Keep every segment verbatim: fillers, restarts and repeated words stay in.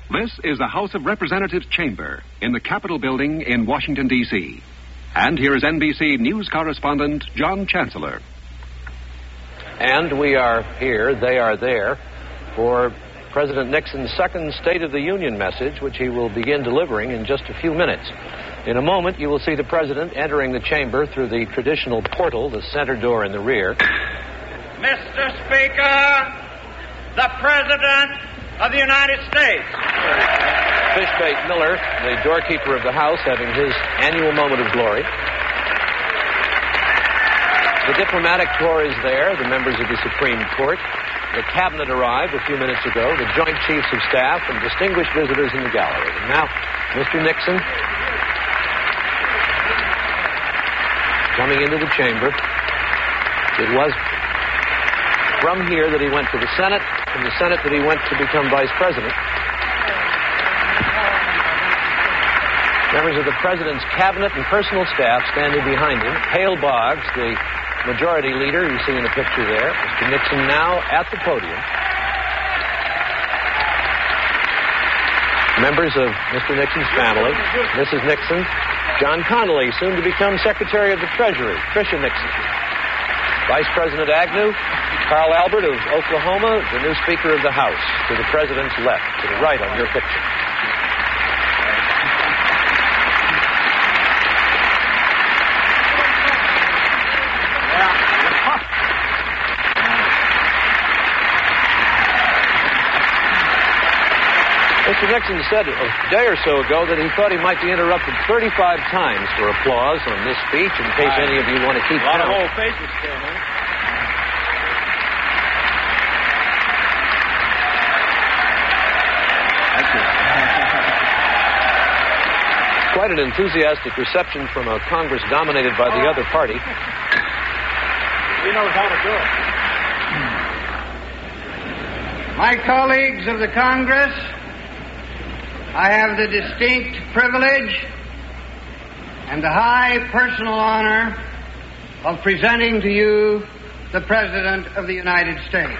This is the House of Representatives chamber in the Capitol building in Washington, D C And here is N B C News correspondent John Chancellor. And we are here, they are there, for President Nixon's second State of the Union message, which he will begin delivering in just a few minutes. In a moment, you will see the President entering the chamber through the traditional portal, the center door in the rear. Mister Speaker, the President of the United States. Fishbait Miller, the doorkeeper of the House, having his annual moment of glory. The diplomatic corps is there, the members of the Supreme Court. The cabinet arrived a few minutes ago, the Joint Chiefs of Staff, and distinguished visitors in the gallery. And now, Mister Nixon, coming into the chamber. It was from here that he went to the Senate, from the Senate that he went to become Vice President. Members of the President's cabinet and personal staff standing behind him. Hale Boggs, the Majority Leader, you see in the picture there. Mister Nixon now at the podium. Members of Mister Nixon's family. Missus Nixon. John Connally, soon to become Secretary of the Treasury. Tricia Nixon. Vice President Agnew. Carl Albert of Oklahoma, the new Speaker of the House. To the President's left, to the right on your picture. Mister Nixon said a day or so ago that he thought he might be interrupted thirty-five times for applause on this speech, in case right. any of you want to keep count. A lot of old faces still, huh? Thank you. Quite an enthusiastic reception from a Congress dominated by the other party. He knows how to do it. My colleagues of the Congress, I have the distinct privilege and the high personal honor of presenting to you the President of the United States.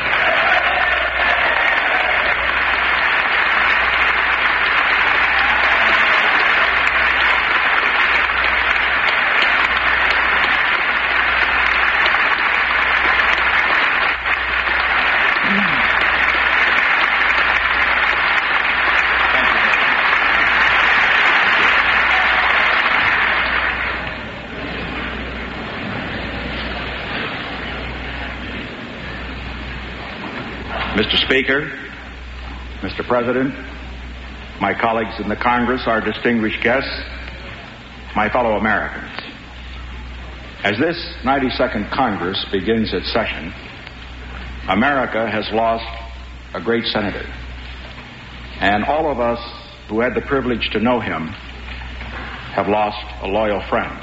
Mister Speaker, Mister President, my colleagues in the Congress, our distinguished guests, my fellow Americans. As this ninety-second Congress begins its session, America has lost a great senator. And all of us who had the privilege to know him have lost a loyal friend.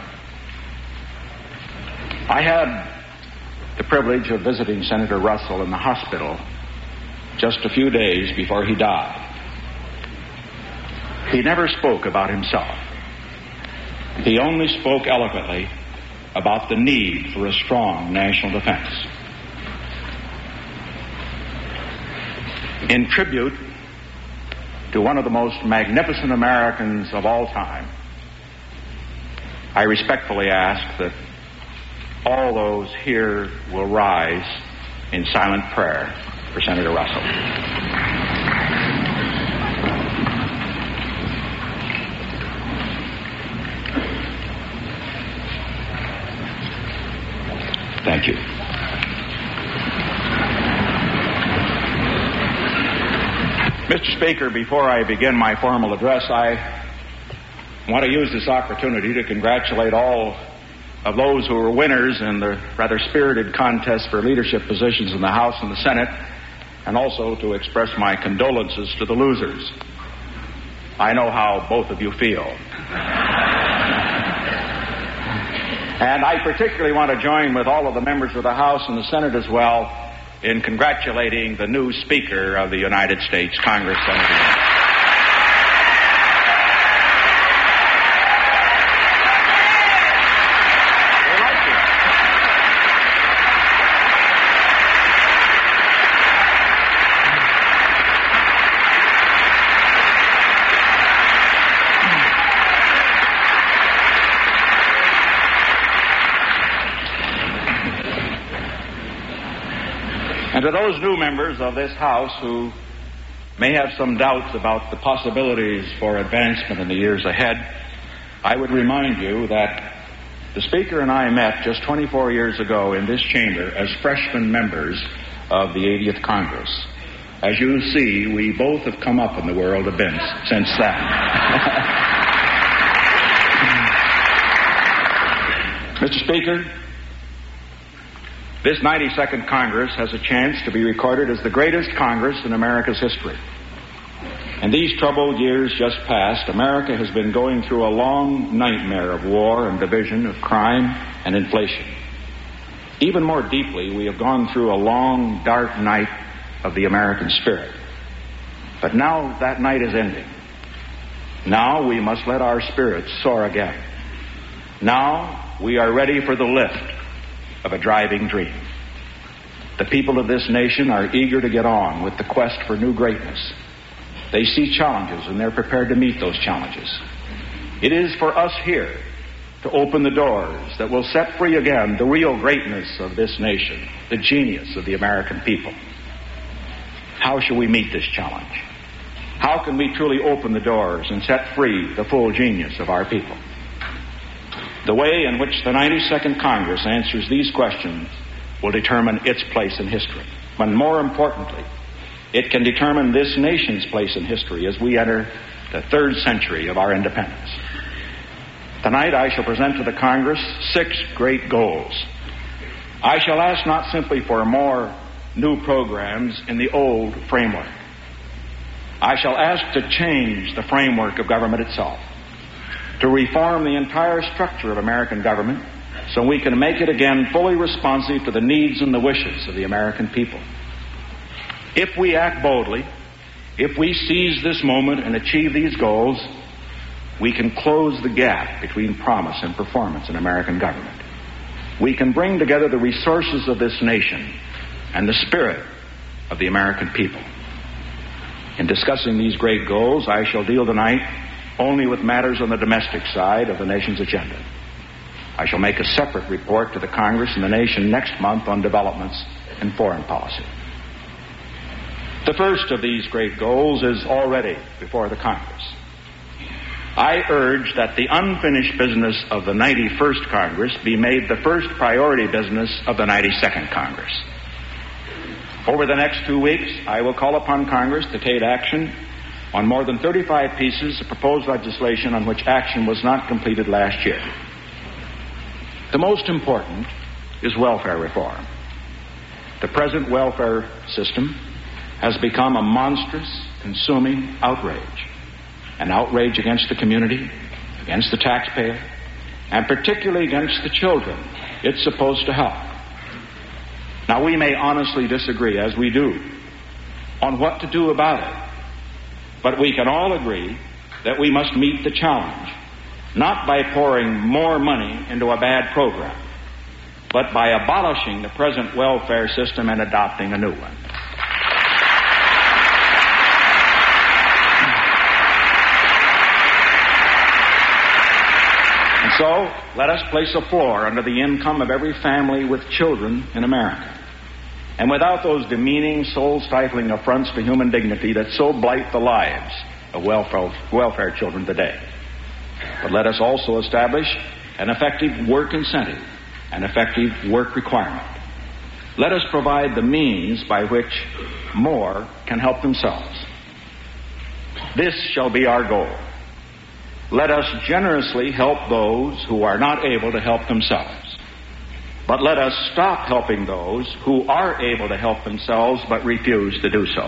I had the privilege of visiting Senator Russell in the hospital just a few days before he died. He never spoke about himself. He only spoke eloquently about the need for a strong national defense. In tribute to one of the most magnificent Americans of all time, I respectfully ask that all those here will rise in silent prayer for Senator Russell. Thank you. Mister Speaker, before I begin my formal address, I want to use this opportunity to congratulate all of those who were winners in the rather spirited contest for leadership positions in the House and the Senate, and also to express my condolences to the losers. I know how both of you feel. And I particularly want to join with all of the members of the House and the Senate as well in congratulating the new Speaker of the United States Congress, Senator. And to those new members of this House who may have some doubts about the possibilities for advancement in the years ahead, I would remind you that the Speaker and I met just twenty-four years ago in this chamber as freshman members of the eightieth Congress. As you see, we both have come up in the world a bit since then. Mister Speaker, this ninety-second Congress has a chance to be recorded as the greatest Congress in America's history. In these troubled years just past, America has been going through a long nightmare of war and division, of crime and inflation. Even more deeply, we have gone through a long, dark night of the American spirit. But now that night is ending. Now we must let our spirits soar again. Now we are ready for the lift of a driving dream. The people of this nation are eager to get on with the quest for new greatness. They see challenges and they're prepared to meet those challenges. It is for us here to open the doors that will set free again the real greatness of this nation, the genius of the American people. How shall we meet this challenge? How can we truly open the doors and set free the full genius of our people? The way in which the ninety-second Congress answers these questions will determine its place in history. But more importantly, it can determine this nation's place in history as we enter the third century of our independence. Tonight I shall present to the Congress six great goals. I shall ask not simply for more new programs in the old framework. I shall ask to change the framework of government itself, to reform the entire structure of American government so we can make it again fully responsive to the needs and the wishes of the American people. If we act boldly, if we seize this moment and achieve these goals, we can close the gap between promise and performance in American government. We can bring together the resources of this nation and the spirit of the American people. In discussing these great goals, I shall deal tonight only with matters on the domestic side of the nation's agenda. I shall make a separate report to the Congress and the nation next month on developments in foreign policy. The first of these great goals is already before the Congress. I urge that the unfinished business of the ninety-first Congress be made the first priority business of the ninety-second Congress. Over the next two weeks, I will call upon Congress to take action on more than thirty-five pieces of proposed legislation on which action was not completed last year. The most important is welfare reform. The present welfare system has become a monstrous, consuming outrage. An outrage against the community, against the taxpayer, and particularly against the children it's supposed to help. Now, we may honestly disagree, as we do, on what to do about it. But we can all agree that we must meet the challenge, not by pouring more money into a bad program, but by abolishing the present welfare system and adopting a new one. And so, let us place a floor under the income of every family with children in America. And without those demeaning, soul-stifling affronts to human dignity that so blight the lives of welfare, welfare children today. But let us also establish an effective work incentive, an effective work requirement. Let us provide the means by which more can help themselves. This shall be our goal. Let us generously help those who are not able to help themselves. But let us stop helping those who are able to help themselves but refuse to do so.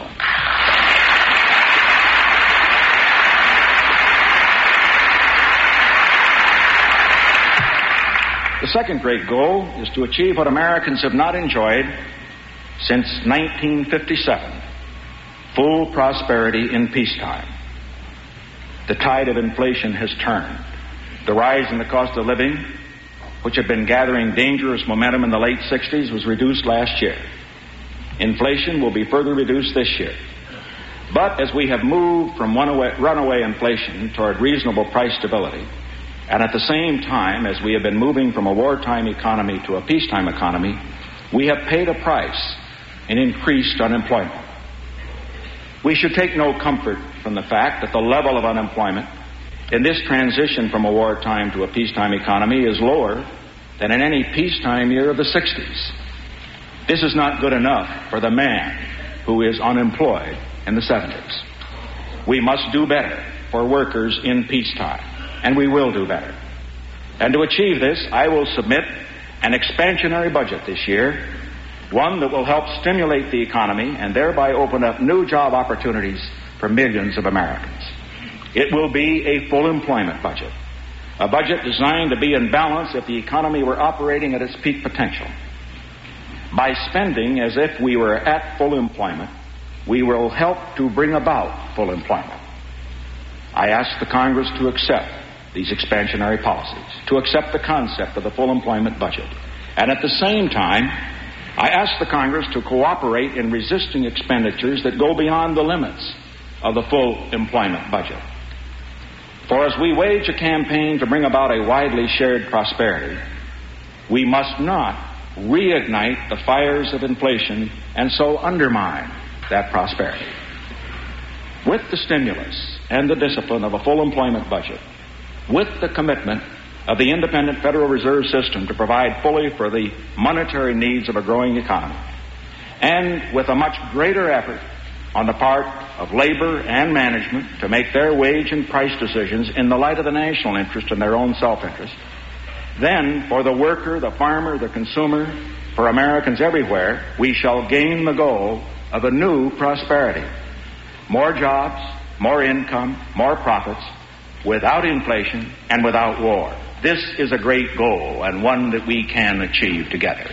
The second great goal is to achieve what Americans have not enjoyed since nineteen fifty-seven, full prosperity in peacetime. The tide of inflation has turned. The rise in the cost of living, which had been gathering dangerous momentum in the late sixties, was reduced last year. Inflation will be further reduced this year. But as we have moved from runaway, runaway inflation toward reasonable price stability, and at the same time as we have been moving from a wartime economy to a peacetime economy, we have paid a price in increased unemployment. We should take no comfort from the fact that the level of unemployment in this transition from a wartime to a peacetime economy is lower than in any peacetime year of the sixties. This is not good enough for the man who is unemployed in the seventies. We must do better for workers in peacetime, and we will do better. And to achieve this, I will submit an expansionary budget this year, one that will help stimulate the economy and thereby open up new job opportunities for millions of Americans. It will be a full employment budget, a budget designed to be in balance if the economy were operating at its peak potential. By spending as if we were at full employment, we will help to bring about full employment. I ask the Congress to accept these expansionary policies, to accept the concept of the full employment budget. And at the same time, I ask the Congress to cooperate in resisting expenditures that go beyond the limits of the full employment budget. For as we wage a campaign to bring about a widely shared prosperity, we must not reignite the fires of inflation and so undermine that prosperity. With the stimulus and the discipline of a full employment budget, with the commitment of the independent Federal Reserve System to provide fully for the monetary needs of a growing economy, and with a much greater effort on the part of labor and management to make their wage and price decisions in the light of the national interest and their own self-interest, then for the worker, the farmer, the consumer, for Americans everywhere, we shall gain the goal of a new prosperity. More jobs, more income, more profits, without inflation and without war. This is a great goal and one that we can achieve together.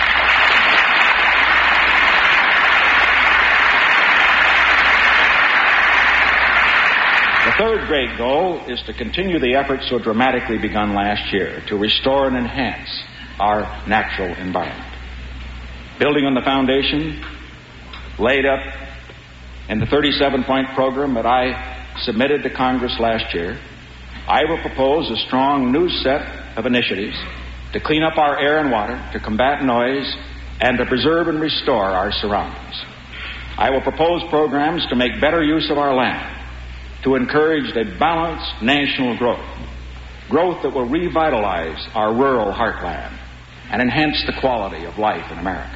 The third great goal is to continue the efforts so dramatically begun last year to restore and enhance our natural environment. Building on the foundation laid up in the thirty-seven point program that I submitted to Congress last year, I will propose a strong new set of initiatives to clean up our air and water, to combat noise, and to preserve and restore our surroundings. I will propose programs to make better use of our land, to encourage a balanced national growth, growth that will revitalize our rural heartland and enhance the quality of life in America.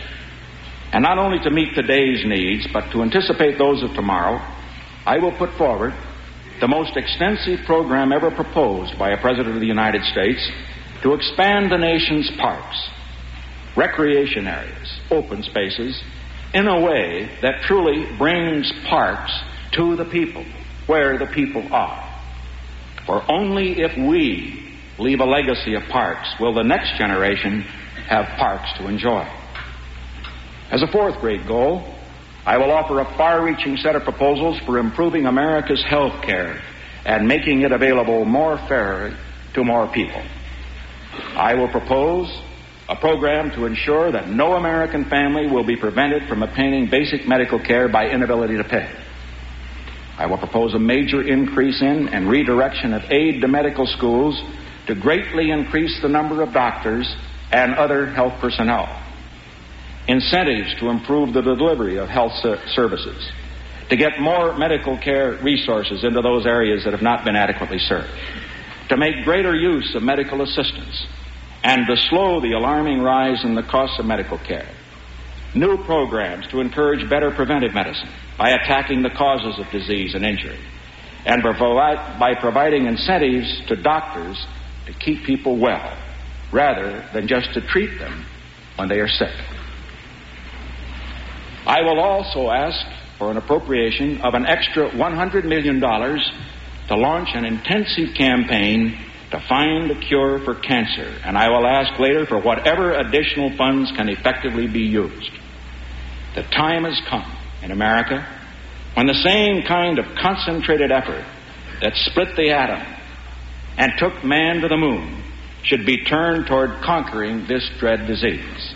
And not only to meet today's needs, but to anticipate those of tomorrow, I will put forward the most extensive program ever proposed by a President of the United States to expand the nation's parks, recreation areas, open spaces, in a way that truly brings parks to the people, where the people are. For only if we leave a legacy of parks will the next generation have parks to enjoy. As a fourth great goal, I will offer a far-reaching set of proposals for improving America's health care and making it available more fairly to more people. I will propose a program to ensure that no American family will be prevented from obtaining basic medical care by inability to pay. I will propose a major increase in and redirection of aid to medical schools to greatly increase the number of doctors and other health personnel. Incentives to improve the delivery of health services, to get more medical care resources into those areas that have not been adequately served, to make greater use of medical assistance, and to slow the alarming rise in the costs of medical care. New programs to encourage better preventive medicine by attacking the causes of disease and injury, and by providing incentives to doctors to keep people well, rather than just to treat them when they are sick. I will also ask for an appropriation of an extra one hundred million dollars to launch an intensive campaign to find a cure for cancer, and I will ask later for whatever additional funds can effectively be used. The time has come in America when the same kind of concentrated effort that split the atom and took man to the moon should be turned toward conquering this dread disease.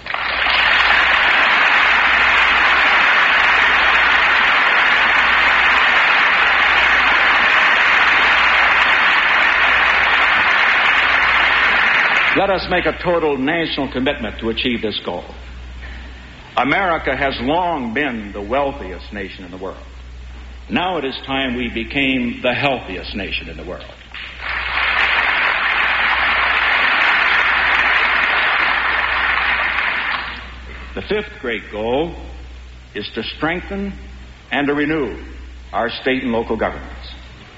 Let us make a total national commitment to achieve this goal. America has long been the wealthiest nation in the world. Now it is time we became the healthiest nation in the world. The fifth great goal is to strengthen and to renew our state and local governments.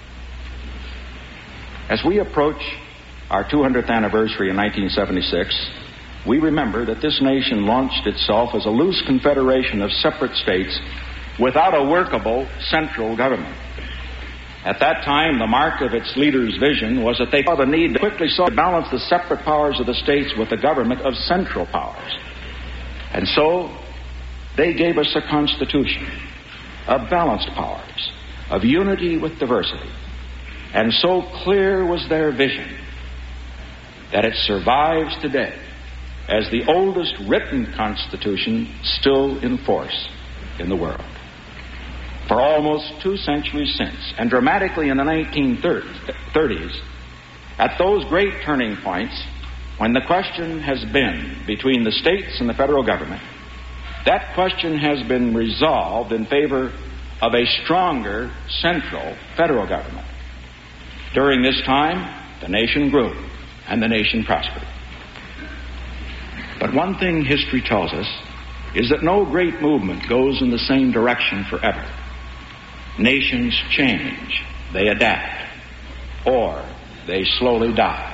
As we approach our two hundredth anniversary in nineteen seventy-six, we remember that this nation launched itself as a loose confederation of separate states without a workable central government. At that time, the mark of its leaders' vision was that they saw the need to quickly saw to balance the separate powers of the states with the government of central powers. And so, they gave us a constitution of balanced powers, of unity with diversity. And so clear was their vision that it survives today as the oldest written constitution still in force in the world. For almost two centuries since, and dramatically in the nineteen thirties, at those great turning points when the question has been between the states and the federal government, that question has been resolved in favor of a stronger central federal government. During this time, the nation grew and the nation prospered. But one thing history tells us is that no great movement goes in the same direction forever. Nations change, they adapt, or they slowly die.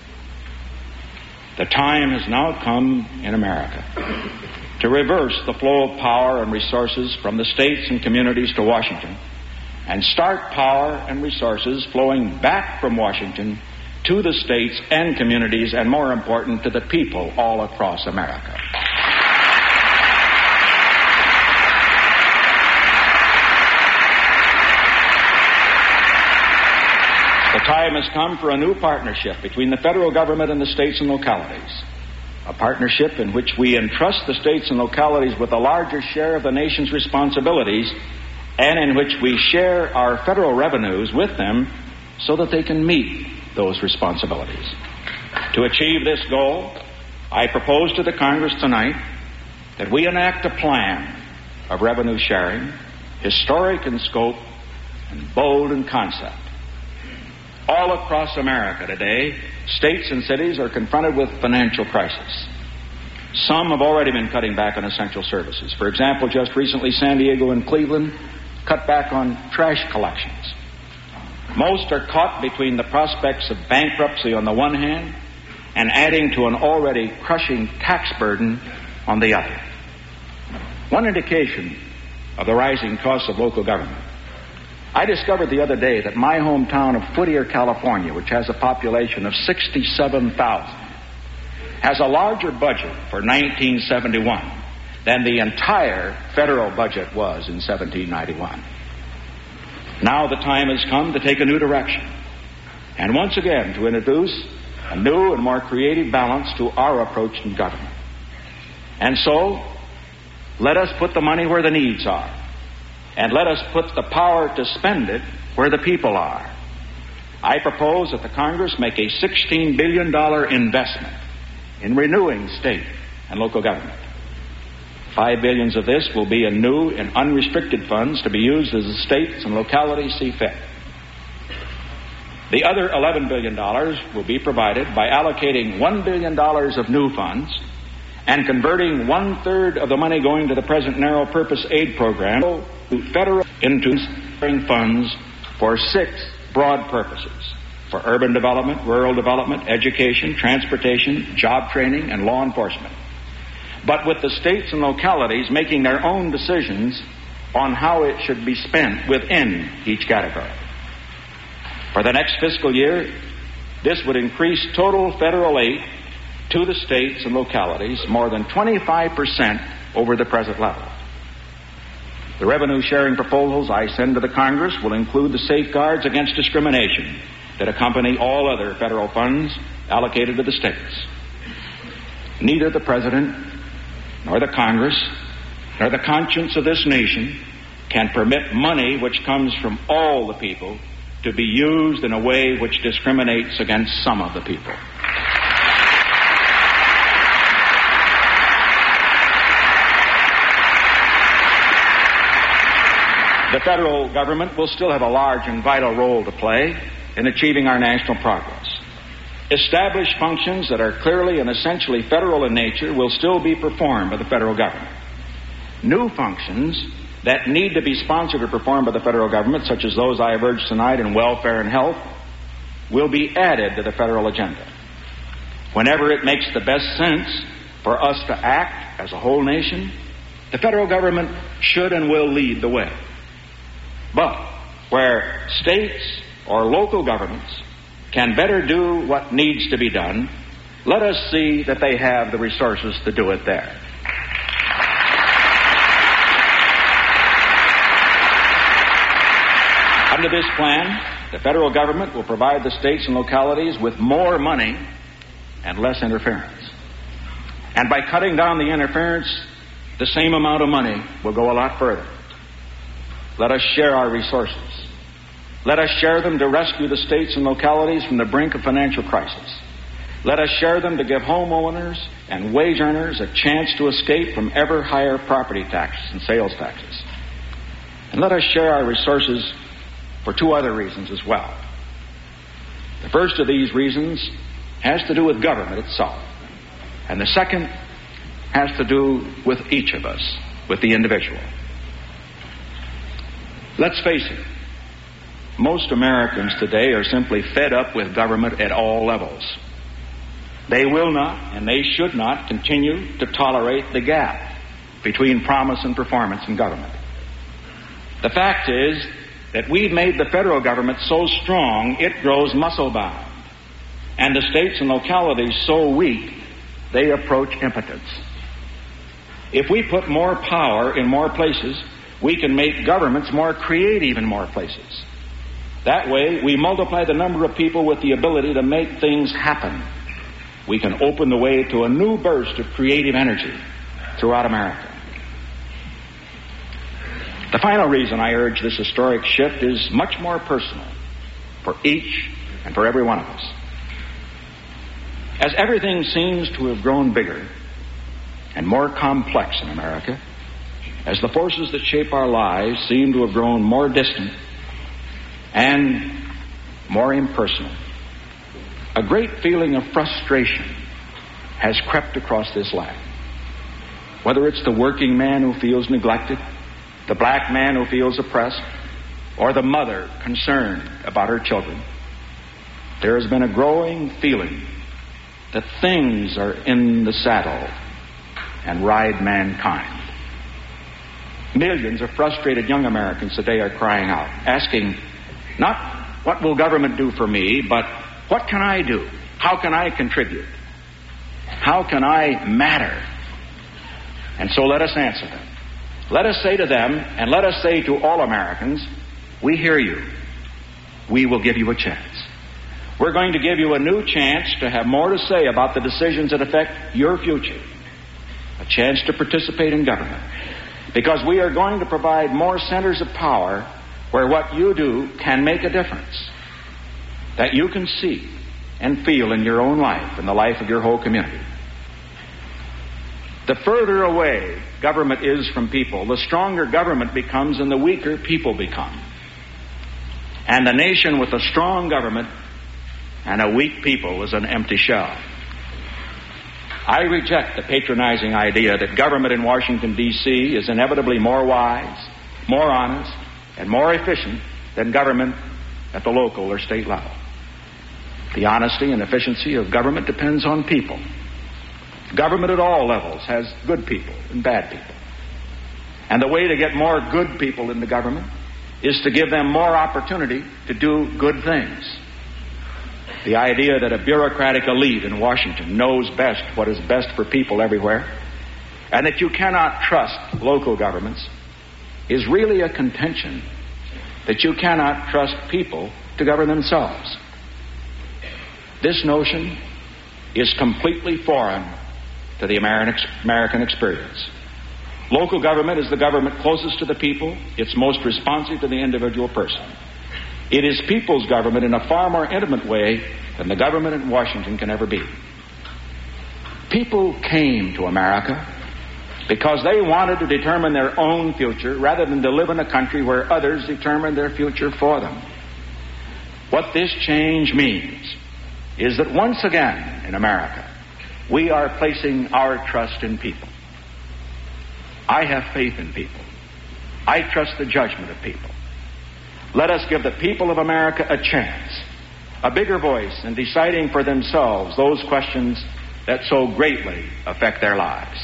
The time has now come in America to reverse the flow of power and resources from the states and communities to Washington and start power and resources flowing back from Washington to the states and communities, and more important, to the people all across America. The time has come for a new partnership between the federal government and the states and localities. A partnership in which we entrust the states and localities with a larger share of the nation's responsibilities, and in which we share our federal revenues with them so that they can meet those responsibilities. To achieve this goal, I propose to the Congress tonight that we enact a plan of revenue sharing, historic in scope and bold in concept. All across America today, states and cities are confronted with financial crisis. Some have already been cutting back on essential services. For example, just recently, San Diego and Cleveland cut back on trash collections. Most are caught between the prospects of bankruptcy on the one hand and adding to an already crushing tax burden on the other. One indication of the rising costs of local government. I discovered the other day that my hometown of Whittier, California, which has a population of sixty-seven thousand, has a larger budget for nineteen seventy-one than the entire federal budget was in seventeen ninety-one. Now the time has come to take a new direction, and once again to introduce a new and more creative balance to our approach in government. And so, let us put the money where the needs are, and let us put the power to spend it where the people are. I propose that the Congress make a sixteen billion dollars investment in renewing state and local government. Five billions of this will be in new and unrestricted funds to be used as the states and localities see fit. The other eleven billion dollars will be provided by allocating one billion dollars of new funds and converting one-third of the money going to the present narrow-purpose aid program to federal into funds for six broad purposes: for urban development, rural development, education, transportation, job training, and law enforcement. But with the states and localities making their own decisions on how it should be spent within each category. For the next fiscal year, this would increase total federal aid to the states and localities more than twenty-five percent over the present level. The revenue sharing proposals I send to the Congress will include the safeguards against discrimination that accompany all other federal funds allocated to the states. Neither the President nor the Congress, nor the conscience of this nation can permit money which comes from all the people to be used in a way which discriminates against some of the people. The federal government will still have a large and vital role to play in achieving our national progress. Established functions that are clearly and essentially federal in nature will still be performed by the federal government. New functions that need to be sponsored or performed by the federal government, such as those I have urged tonight in welfare and health, will be added to the federal agenda. Whenever it makes the best sense for us to act as a whole nation, the federal government should and will lead the way. But where states or local governments can better do what needs to be done, let us see that they have the resources to do it there. Under this plan, the federal government will provide the states and localities with more money and less interference. And by cutting down the interference, the same amount of money will go a lot further. Let us share our resources. Let us share them to rescue the states and localities from the brink of financial crisis. Let us share them to give homeowners and wage earners a chance to escape from ever higher property taxes and sales taxes. And let us share our resources for two other reasons as well. The first of these reasons has to do with government itself. And the second has to do with each of us, with the individual. Let's face it, most Americans today are simply fed up with government at all levels. They will not, and they should not, continue to tolerate the gap between promise and performance in government. The fact is that we've made the federal government so strong it grows muscle-bound, and the states and localities so weak they approach impotence. If we put more power in more places, we can make governments more creative in more places. That way, we multiply the number of people with the ability to make things happen. We can open the way to a new burst of creative energy throughout America. The final reason I urge this historic shift is much more personal for each and for every one of us. As everything seems to have grown bigger and more complex in America, as the forces that shape our lives seem to have grown more distant and more impersonal, a great feeling of frustration has crept across this land. Whether it's the working man who feels neglected, the black man who feels oppressed, or the mother concerned about her children, there has been a growing feeling that things are in the saddle and ride mankind. Millions of frustrated young Americans today are crying out, asking, not what will government do for me, but what can I do? How can I contribute? How can I matter? And so let us answer them. Let us say to them, and let us say to all Americans, we hear you. We will give you a chance. We're going to give you a new chance to have more to say about the decisions that affect your future. A chance to participate in government. Because we are going to provide more centers of power where what you do can make a difference. That you can see and feel in your own life and the life of your whole community. The further away government is from people, the stronger government becomes and the weaker people become. And a nation with a strong government and a weak people is an empty shell. I reject the patronizing idea that government in Washington, D C is inevitably more wise, more honest, and more efficient than government at the local or state level. The honesty and efficiency of government depends on people. Government at all levels has good people and bad people. And the way to get more good people into government is to give them more opportunity to do good things. The idea that a bureaucratic elite in Washington knows best what is best for people everywhere, and that you cannot trust local governments, is really a contention that you cannot trust people to govern themselves. This notion is completely foreign to the American experience. Local government is the government closest to the people. It's most responsive to the individual person. It is people's government in a far more intimate way than the government in Washington can ever be. People came to America because they wanted to determine their own future rather than to live in a country where others determine their future for them. What this change means is that once again in America, we are placing our trust in people. I have faith in people. I trust the judgment of people. Let us give the people of America a chance, a bigger voice in deciding for themselves those questions that so greatly affect their lives.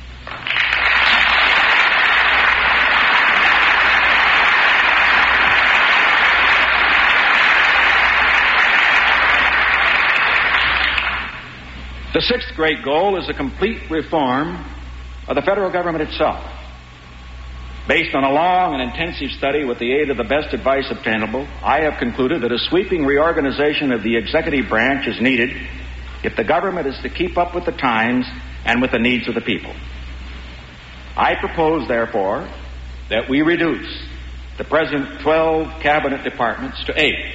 The sixth great goal is a complete reform of the federal government itself. Based on a long and intensive study with the aid of the best advice obtainable, I have concluded that a sweeping reorganization of the executive branch is needed if the government is to keep up with the times and with the needs of the people. I propose, therefore, that we reduce the present twelve cabinet departments to eight.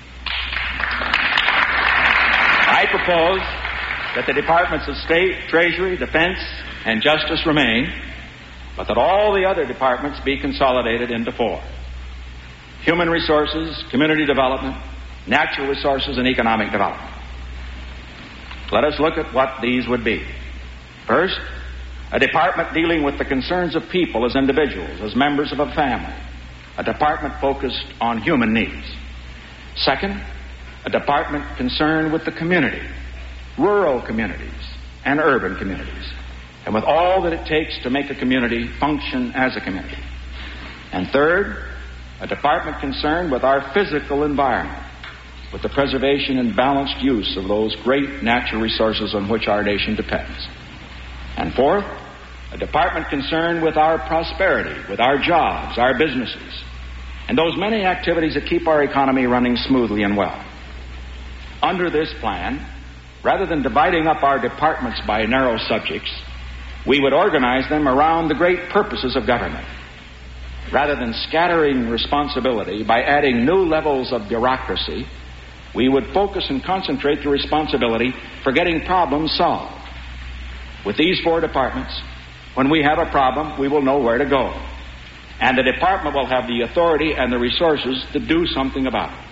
I propose that the departments of State, Treasury, Defense, and Justice remain, but that all the other departments be consolidated into four: Human Resources, Community Development, Natural Resources, and Economic Development. Let us look at what these would be. First, a department dealing with the concerns of people as individuals, as members of a family, a department focused on human needs. Second, a department concerned with the community, rural communities and urban communities, and with all that it takes to make a community function as a community. And third, a department concerned with our physical environment, with the preservation and balanced use of those great natural resources on which our nation depends. And fourth, a department concerned with our prosperity, with our jobs, our businesses, and those many activities that keep our economy running smoothly and well. Under this plan, rather than dividing up our departments by narrow subjects, we would organize them around the great purposes of government. Rather than scattering responsibility by adding new levels of bureaucracy, we would focus and concentrate the responsibility for getting problems solved. With these four departments, when we have a problem, we will know where to go. And the department will have the authority and the resources to do something about it.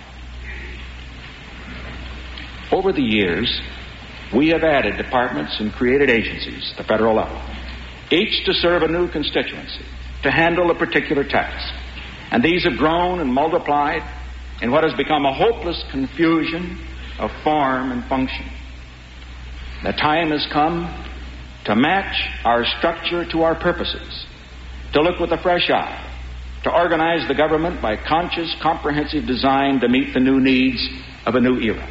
Over the years, we have added departments and created agencies at the federal level, each to serve a new constituency, to handle a particular task. And these have grown and multiplied in what has become a hopeless confusion of form and function. The time has come to match our structure to our purposes, to look with a fresh eye, to organize the government by conscious, comprehensive design to meet the new needs of a new era.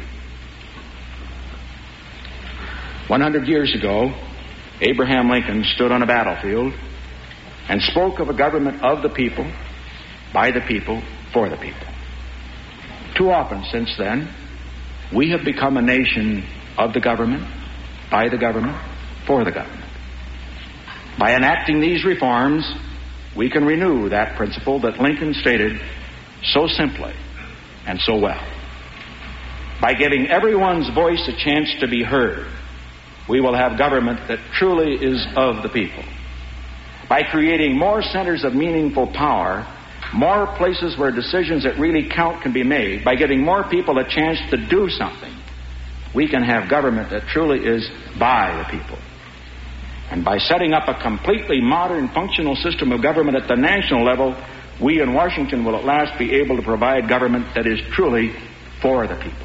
One hundred years ago, Abraham Lincoln stood on a battlefield and spoke of a government of the people, by the people, for the people. Too often since then, we have become a nation of the government, by the government, for the government. By enacting these reforms, we can renew that principle that Lincoln stated so simply and so well. By giving everyone's voice a chance to be heard, we will have government that truly is of the people. By creating more centers of meaningful power, more places where decisions that really count can be made, by giving more people a chance to do something, we can have government that truly is by the people. And by setting up a completely modern, functional system of government at the national level, we in Washington will at last be able to provide government that is truly for the people.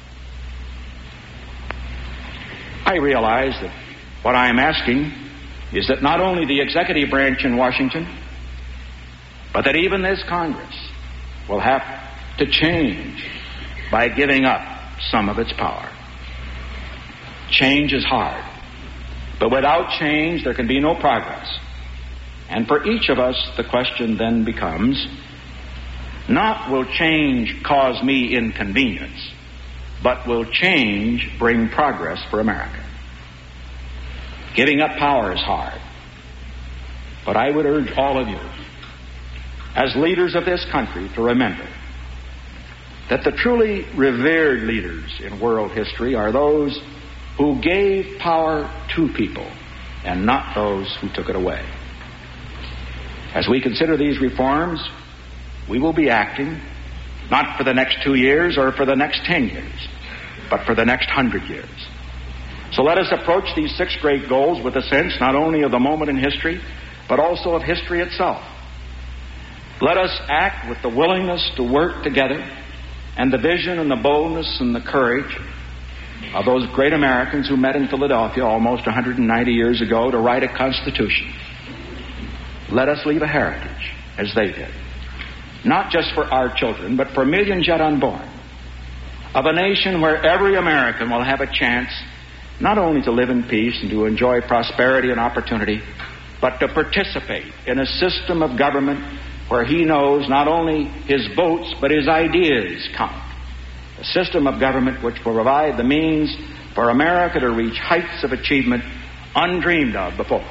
I realize that what I am asking is that not only the executive branch in Washington, but that even this Congress will have to change by giving up some of its power. Change is hard, but without change there can be no progress. And for each of us, the question then becomes, not will change cause me inconvenience, but will change bring progress for America? Giving up power is hard, but I would urge all of you, as leaders of this country, to remember that the truly revered leaders in world history are those who gave power to people and not those who took it away. As we consider these reforms, we will be acting not for the next two years or for the next ten years, but for the next hundred years. So let us approach these six great goals with a sense not only of the moment in history, but also of history itself. Let us act with the willingness to work together and the vision and the boldness and the courage of those great Americans who met in Philadelphia almost one hundred ninety years ago to write a Constitution. Let us leave a heritage, as they did, not just for our children, but for millions yet unborn, of a nation where every American will have a chance not only to live in peace and to enjoy prosperity and opportunity, but to participate in a system of government where he knows not only his votes, but his ideas count. A system of government which will provide the means for America to reach heights of achievement undreamed of before.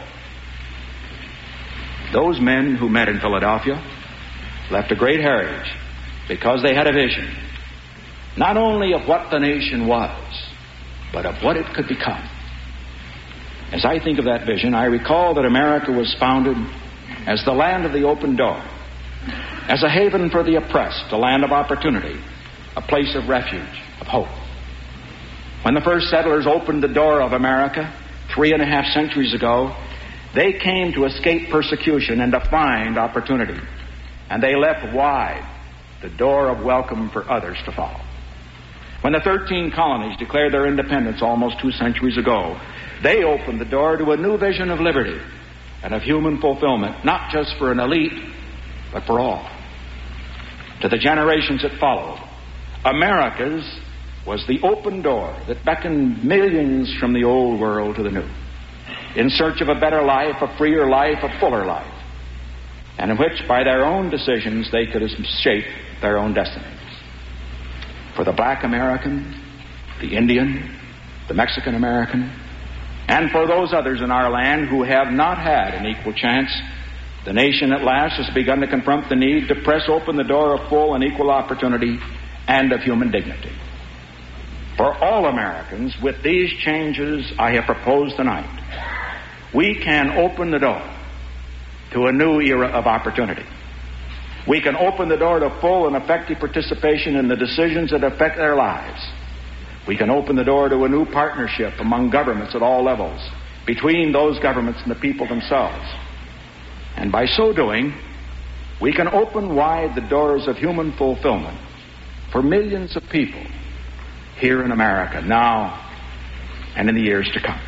Those men who met in Philadelphia left a great heritage because they had a vision, not only of what the nation was, but of what it could become. As I think of that vision, I recall that America was founded as the land of the open door, as a haven for the oppressed, a land of opportunity, a place of refuge, of hope. When the first settlers opened the door of America three and a half centuries ago, they came to escape persecution and to find opportunity. And they left wide the door of welcome for others to follow. When the thirteen colonies declared their independence almost two centuries ago, they opened the door to a new vision of liberty and of human fulfillment, not just for an elite, but for all. To the generations that followed, America's was the open door that beckoned millions from the old world to the new, in search of a better life, a freer life, a fuller life, and in which, by their own decisions, they could shape their own destinies. For the black American, the Indian, the Mexican American, and for those others in our land who have not had an equal chance, the nation at last has begun to confront the need to press open the door of full and equal opportunity and of human dignity. For all Americans, with these changes I have proposed tonight, we can open the door to a new era of opportunity. We can open the door to full and effective participation in the decisions that affect their lives. We can open the door to a new partnership among governments at all levels, between those governments and the people themselves. And by so doing, we can open wide the doors of human fulfillment for millions of people here in America, now and in the years to come.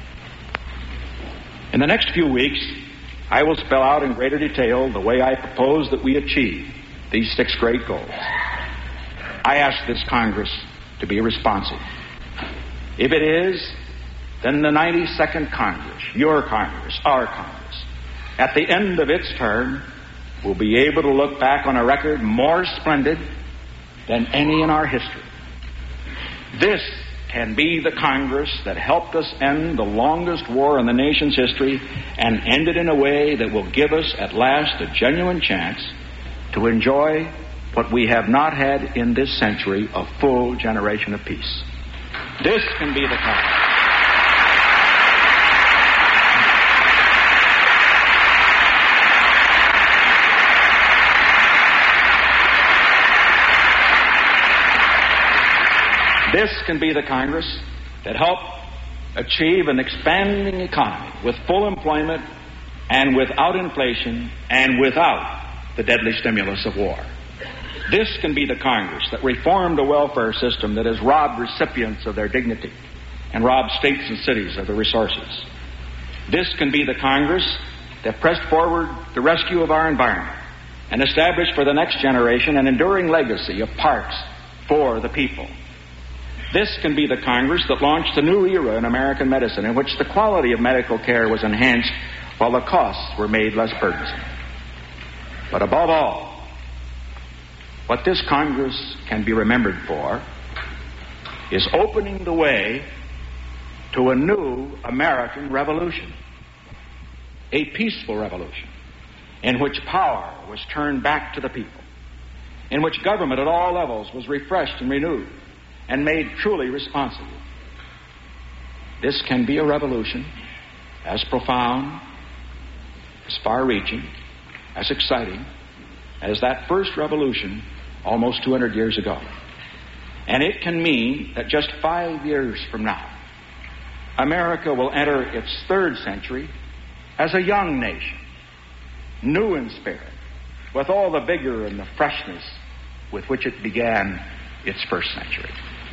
In the next few weeks, I will spell out in greater detail the way I propose that we achieve these six great goals. I ask this Congress to be responsive. If it is, then the ninety-second Congress, your Congress, our Congress, at the end of its term, will be able to look back on a record more splendid than any in our history. This can be the Congress that helped us end the longest war in the nation's history and end it in a way that will give us at last a genuine chance to enjoy what we have not had in this century, a full generation of peace. This can be the Congress. This can be the Congress that helped achieve an expanding economy with full employment and without inflation and without the deadly stimulus of war. This can be the Congress that reformed a welfare system that has robbed recipients of their dignity and robbed states and cities of their resources. This can be the Congress that pressed forward the rescue of our environment and established for the next generation an enduring legacy of parks for the people. This can be the Congress that launched a new era in American medicine in which the quality of medical care was enhanced while the costs were made less burdensome. But above all, what this Congress can be remembered for is opening the way to a new American revolution, a peaceful revolution in which power was turned back to the people, in which government at all levels was refreshed and renewed and made truly responsible. This can be a revolution as profound, as far-reaching, as exciting as that first revolution almost two hundred years ago. And it can mean that just five years from now, America will enter its third century as a young nation, new in spirit, with all the vigor and the freshness with which it began its first century.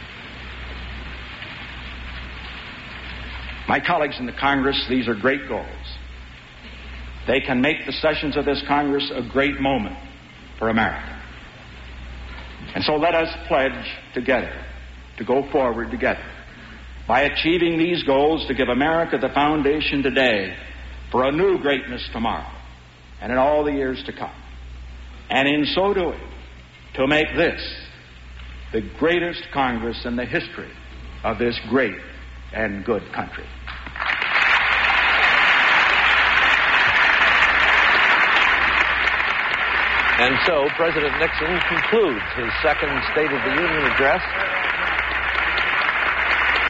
My colleagues in the Congress, these are great goals. They can make the sessions of this Congress a great moment for America. And so let us pledge together to go forward together by achieving these goals to give America the foundation today for a new greatness tomorrow and in all the years to come. And in so doing, to make this the greatest Congress in the history of this great and good country. And so President Nixon concludes his second State of the Union address